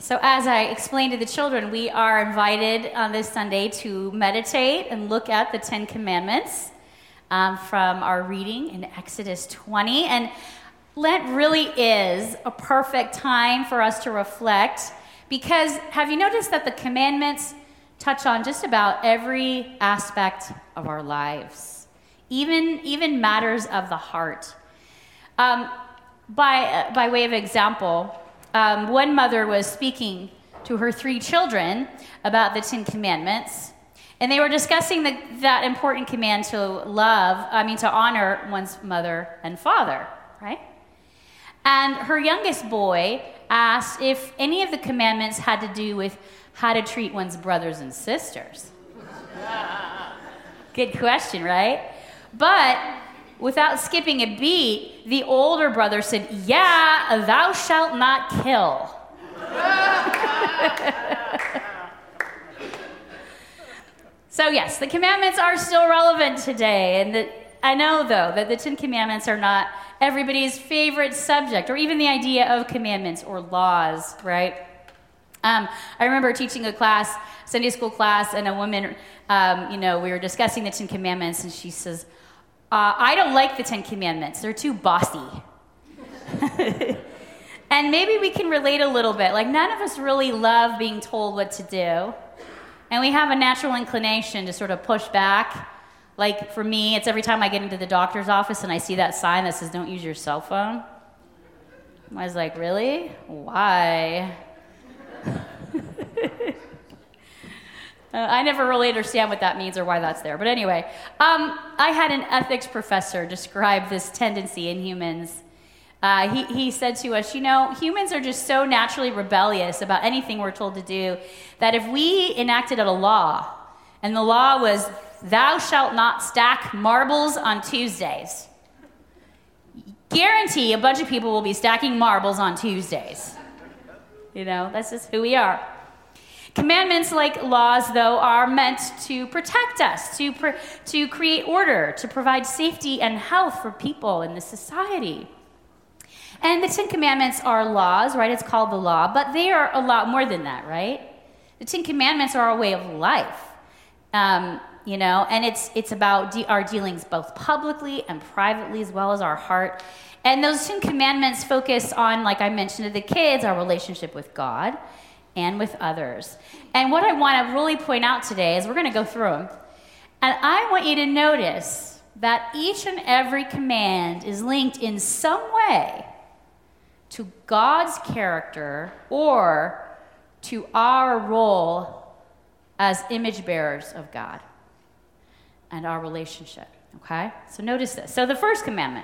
So as I explained to the children, we are invited on this Sunday to meditate and look at the Ten Commandments from our reading in Exodus 20. And Lent really is a perfect time for us to reflect, because have you noticed that the commandments touch on just about every aspect of our lives, even matters of the heart. By way of example, one mother was speaking to her 3 children about the 10 Commandments, and they were discussing that important command to honor one's mother and father, right? And her youngest boy asked if any of the commandments had to do with how to treat one's brothers and sisters. Good question, right? But without skipping a beat, the older brother said, "Yeah, thou shalt not kill." So yes, the commandments are still relevant today. And I know, though, that the 10 Commandments are not everybody's favorite subject, or even the idea of commandments or laws, right? I remember teaching a class, Sunday school class, and a woman, we were discussing the 10 Commandments, and she says, I don't like the 10 Commandments. They're too bossy. And maybe we can relate a little bit. Like, none of us really love being told what to do. And we have a natural inclination to sort of push back. Like, for me, it's every time I get into the doctor's office and I see that sign that says, "Don't use your cell phone." I was like, really? Why? I never really understand what that means or why that's there. But anyway, I had an ethics professor describe this tendency in humans. He said to us, humans are just so naturally rebellious about anything we're told to do that if we enacted a law, and the law was, "Thou shalt not stack marbles on Tuesdays," guarantee a bunch of people will be stacking marbles on Tuesdays. That's just who we are. Commandments, like laws, though, are meant to protect us, to create order, to provide safety and health for people in the society. And the 10 Commandments are laws, right? It's called the law, but they are a lot more than that, right? The 10 Commandments are a way of life, and it's about our dealings both publicly and privately, as well as our heart. And those 10 Commandments focus on, like I mentioned to the kids, our relationship with God and with others. And what I want to really point out today is we're going to go through them. And I want you to notice that each and every command is linked in some way to God's character or to our role as image bearers of God and our relationship, okay? So notice this. So the first commandment: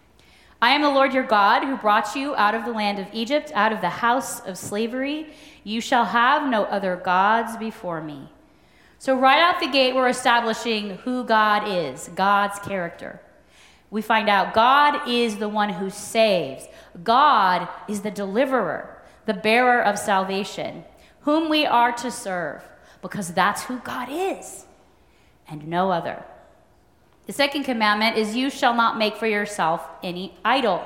"I am the Lord your God who brought you out of the land of Egypt, out of the house of slavery. You shall have no other gods before me." So right out the gate, we're establishing who God is, God's character. We find out God is the one who saves. God is the deliverer, the bearer of salvation, whom we are to serve, because that's who God is, and no other. The second commandment is, "You shall not make for yourself any idol."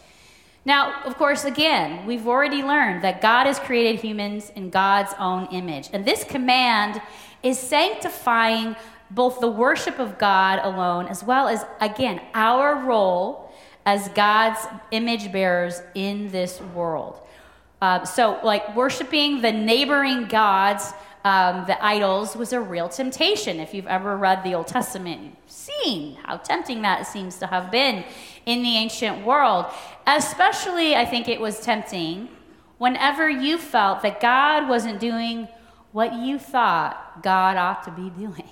Now, of course, again, we've already learned that God has created humans in God's own image. And this command is sanctifying both the worship of God alone, as well as, again, our role as God's image bearers in this world. So, like, worshiping the neighboring gods, the idols, was a real temptation. If you've ever read the Old Testament, you've seen how tempting that seems to have been in the ancient world. Especially, I think it was tempting whenever you felt that God wasn't doing what you thought God ought to be doing.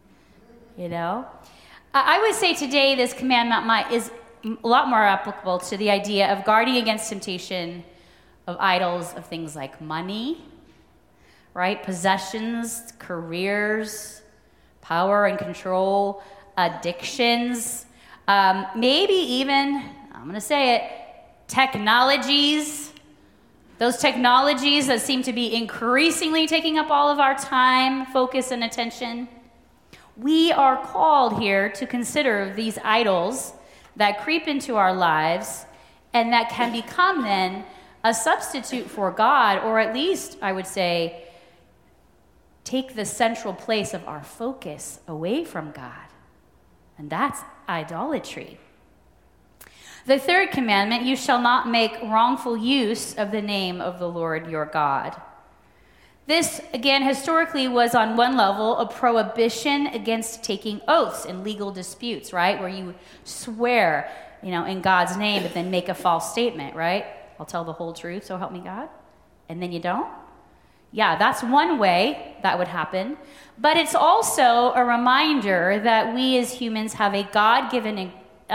I would say today this commandment is a lot more applicable to the idea of guarding against temptation of idols of things like money, right? Possessions, careers, power and control, addictions, maybe even, I'm going to say it, technologies. Those technologies that seem to be increasingly taking up all of our time, focus, and attention. We are called here to consider these idols that creep into our lives and that can become then a substitute for God, or at least, I would say, take the central place of our focus away from God. And that's idolatry. The third commandment, you shall not make wrongful use of the name of the Lord your God. This, again, historically was on one level a prohibition against taking oaths in legal disputes, right? Where you swear, in God's name, but then make a false statement, right? I'll tell the whole truth, so help me God. And then you don't? Yeah, that's one way that would happen. But it's also a reminder that we as humans have a God-given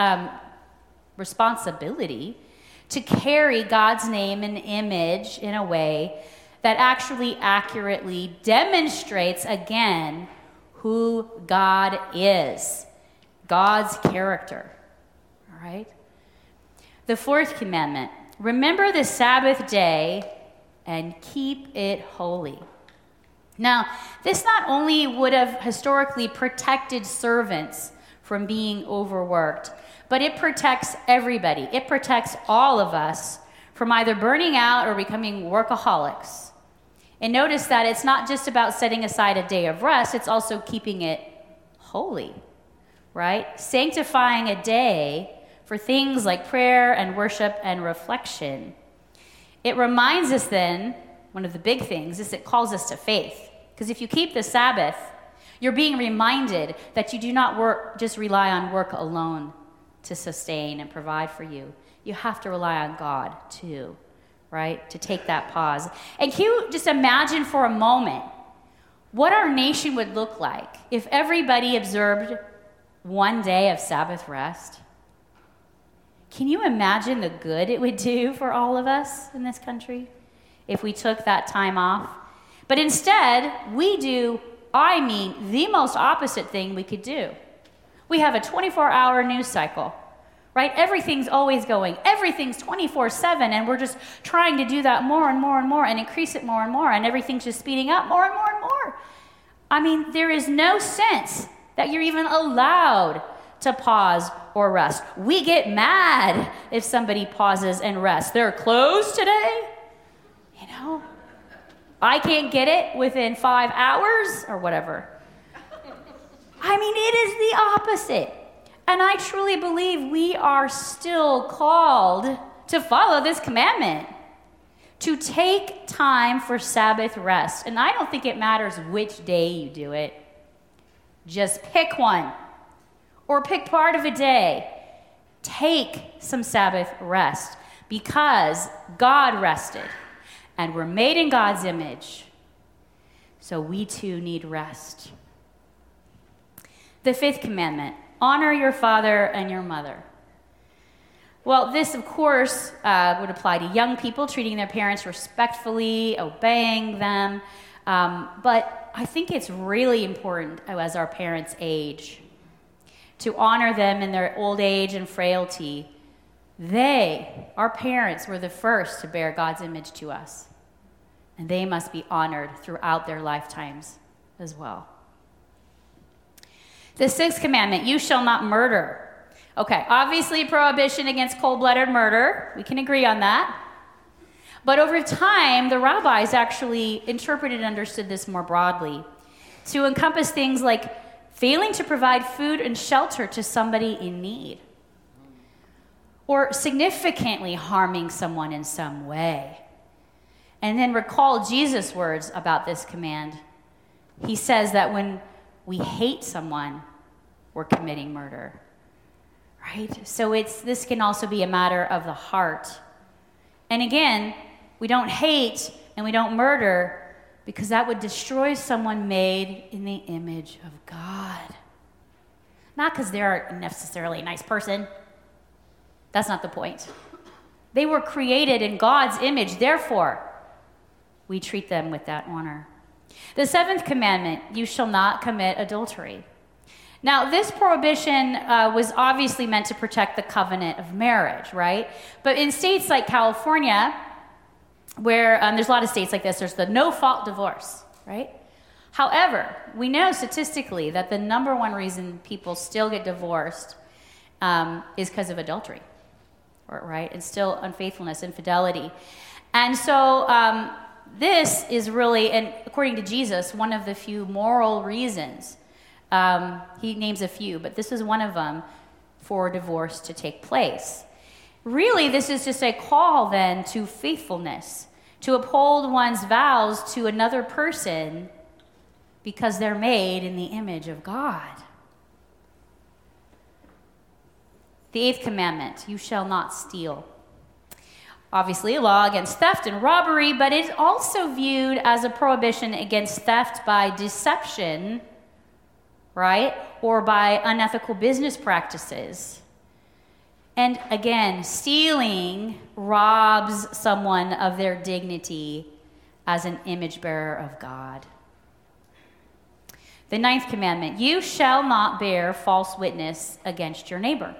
responsibility to carry God's name and image in a way that actually accurately demonstrates, again, who God is, God's character. All right? The fourth commandment, remember the Sabbath day and keep it holy. Now, this not only would have historically protected servants from being overworked, but it protects everybody. It protects all of us from either burning out or becoming workaholics. And notice that it's not just about setting aside a day of rest, it's also keeping it holy, right? Sanctifying a day for things like prayer and worship and reflection. It reminds us then, one of the big things is it calls us to faith. Because if you keep the Sabbath, you're being reminded that you do not just rely on work alone to sustain and provide for you. You have to rely on God too, right? To take that pause. And can you just imagine for a moment what our nation would look like if everybody observed one day of Sabbath rest? Can you imagine the good it would do for all of us in this country if we took that time off? But instead, we do, the most opposite thing we could do. We have a 24-hour news cycle, right? Everything's always going. Everything's 24/7, and we're just trying to do that more and more and more and increase it more and more, and everything's just speeding up more and more and more. There is no sense that you're even allowed to pause or rest. We get mad if somebody pauses and rests. They're closed today? I can't get it within 5 hours or whatever. It is the opposite. And I truly believe we are still called to follow this commandment, to take time for Sabbath rest. And I don't think it matters which day you do it. Just pick one or pick part of a day. Take some Sabbath rest because God rested and we're made in God's image. So we too need rest. The fifth commandment, honor your father and your mother. Well, this, of course, would apply to young people, treating their parents respectfully, obeying them. But I think it's really important as our parents age to honor them in their old age and frailty. They, our parents, were the first to bear God's image to us. And they must be honored throughout their lifetimes as well. The sixth commandment, you shall not murder. Okay, obviously prohibition against cold-blooded murder. We can agree on that. But over time, the rabbis actually interpreted and understood this more broadly to encompass things like failing to provide food and shelter to somebody in need, or significantly harming someone in some way. And then recall Jesus' words about this command. He says that when we hate someone, we're committing murder. Right? So this can also be a matter of the heart. And again, we don't hate and we don't murder because that would destroy someone made in the image of God. Not because they're necessarily a nice person. That's not the point. They were created in God's image, therefore, we treat them with that honor. The seventh commandment, you shall not commit adultery. Now, this prohibition was obviously meant to protect the covenant of marriage, right? But in states like California, where there's a lot of states like this, there's the no-fault divorce, right? However, we know statistically that the number one reason people still get divorced is because of adultery, right? And still unfaithfulness, infidelity. And so this is really, and according to Jesus, one of the few moral reasons. He names a few, but this is one of them for divorce to take place. Really, this is just a call then to faithfulness, to uphold one's vows to another person because they're made in the image of God. The 8th commandment, you shall not steal. Obviously, a law against theft and robbery, but it's also viewed as a prohibition against theft by deception, right? Or by unethical business practices. And again, stealing robs someone of their dignity as an image bearer of God. The 9th commandment, you shall not bear false witness against your neighbor.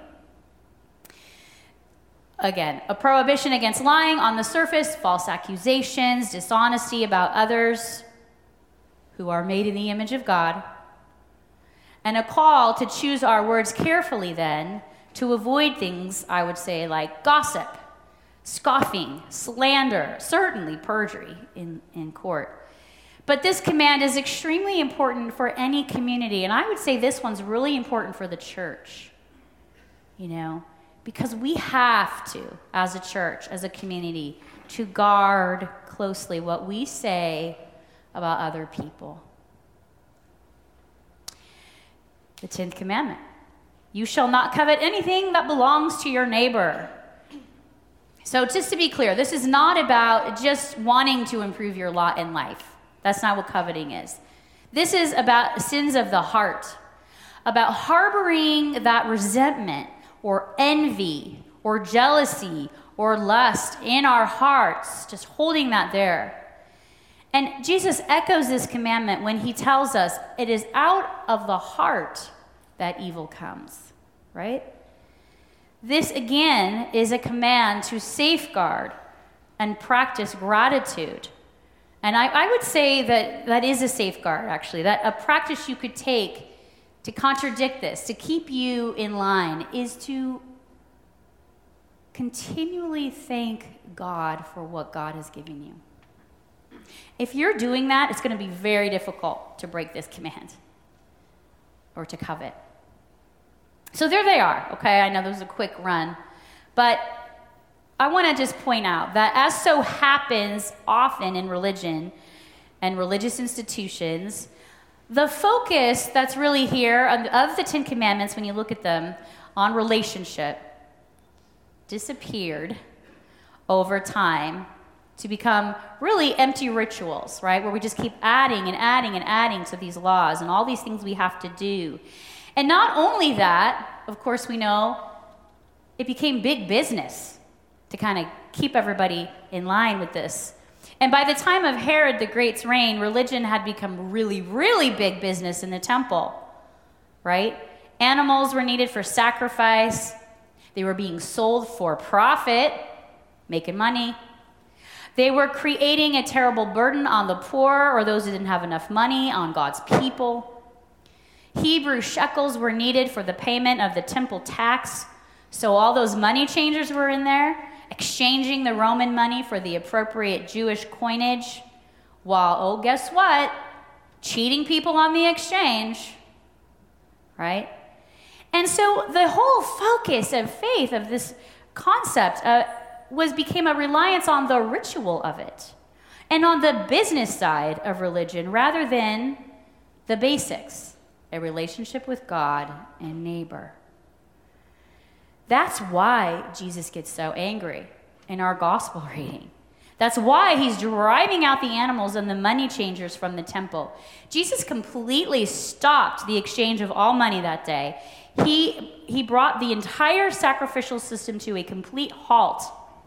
Again, a prohibition against lying on the surface, false accusations, dishonesty about others who are made in the image of God. And a call to choose our words carefully then to avoid things, I would say, like gossip, scoffing, slander, certainly perjury in court. But this command is extremely important for any community, and I would say this one's really important for the church, because we have to, as a church, as a community, to guard closely what we say about other people. The 10th commandment, you shall not covet anything that belongs to your neighbor. So just to be clear, this is not about just wanting to improve your lot in life. That's not what coveting is. This is about sins of the heart, about harboring that resentment or envy or jealousy or lust in our hearts, just holding that there. And Jesus echoes this commandment when he tells us it is out of the heart that evil comes, right? This, again, is a command to safeguard and practice gratitude. And I would say that is a safeguard, actually, that a practice you could take to contradict this, to keep you in line, is to continually thank God for what God has given you. If you're doing that, it's going to be very difficult to break this command or to covet. So there they are, okay? I know this was a quick run, but I want to just point out that as so happens often in religion and religious institutions, the focus that's really here of the 10 Commandments, when you look at them, on relationship, disappeared over time to become really empty rituals, right? Where we just keep adding and adding and adding to these laws and all these things we have to do. And not only that, of course we know, it became big business to kind of keep everybody in line with this. And by the time of Herod the Great's reign, religion had become really, really big business in the temple, right? Animals were needed for sacrifice. They were being sold for profit, making money. They were creating a terrible burden on the poor or those who didn't have enough money, on God's people. Hebrew shekels were needed for the payment of the temple tax. So all those money changers were in there, exchanging the Roman money for the appropriate Jewish coinage, while, guess what? Cheating people on the exchange, right? And so the whole focus of faith, of this concept, became a reliance on the ritual of it and on the business side of religion rather than the basics, a relationship with God and neighbor. That's why Jesus gets so angry in our gospel reading. That's why he's driving out the animals and the money changers from the temple. Jesus completely stopped the exchange of all money that day. He brought the entire sacrificial system to a complete halt.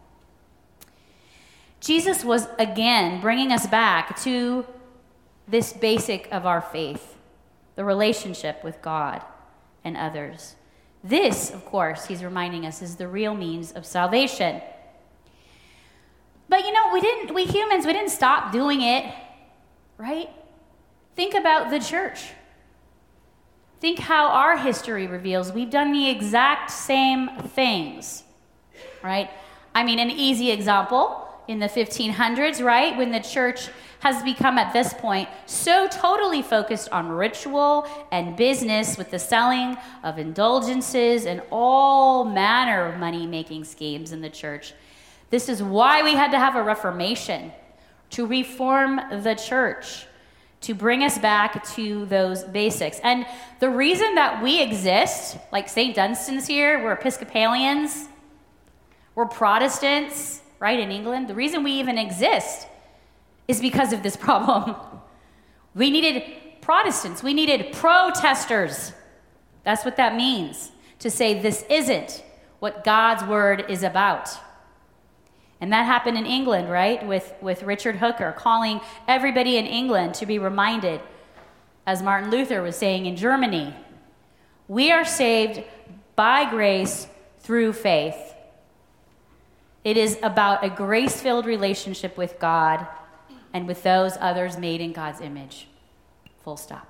Jesus was, again, bringing us back to this basic of our faith, the relationship with God and others. This, of course, he's reminding us, is the real means of salvation. But we humans didn't stop doing it, right? Think about the church. Think how our history reveals we've done the exact same things, right? I mean, an easy example, in the 1500s, right? When the church has become at this point so totally focused on ritual and business with the selling of indulgences and all manner of money-making schemes in the church. This is why we had to have a reformation, to reform the church, to bring us back to those basics. And the reason that we exist, like St. Dunstan's here, we're Episcopalians, we're Protestants, right, in England. The reason we even exist is because of this problem. We needed Protestants. We needed protesters. That's what that means, to say this isn't what God's word is about. And that happened in England, right, with Richard Hooker, calling everybody in England to be reminded, as Martin Luther was saying in Germany, we are saved by grace through faith. It is about a grace-filled relationship with God and with those others made in God's image. Full stop.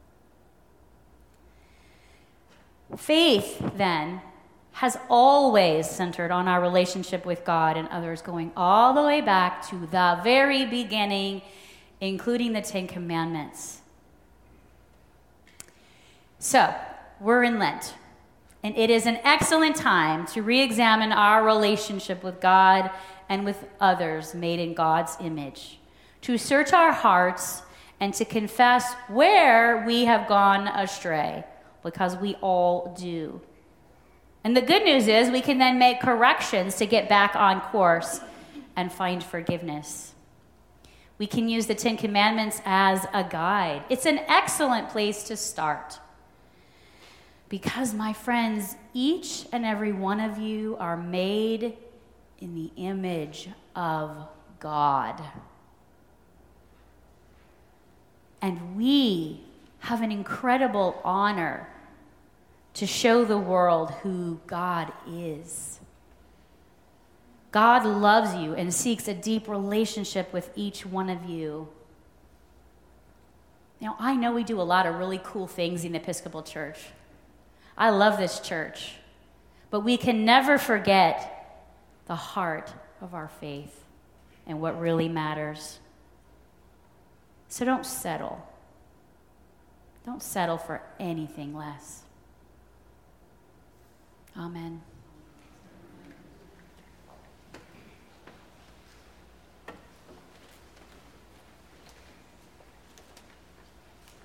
Faith, then, has always centered on our relationship with God and others, going all the way back to the very beginning, including the Ten Commandments. So, we're in Lent, and it is an excellent time to re-examine our relationship with God and with others made in God's image, to search our hearts and to confess where we have gone astray, because we all do. And the good news is we can then make corrections to get back on course and find forgiveness. We can use the Ten Commandments as a guide. It's an excellent place to start. Because, my friends, each and every one of you are made in the image of God. And we have an incredible honor to show the world who God is. God loves you and seeks a deep relationship with each one of you. Now, I know we do a lot of really cool things in the Episcopal Church. I love this church. But we can never forget the heart of our faith and what really matters. So don't settle. Don't settle for anything less. Amen.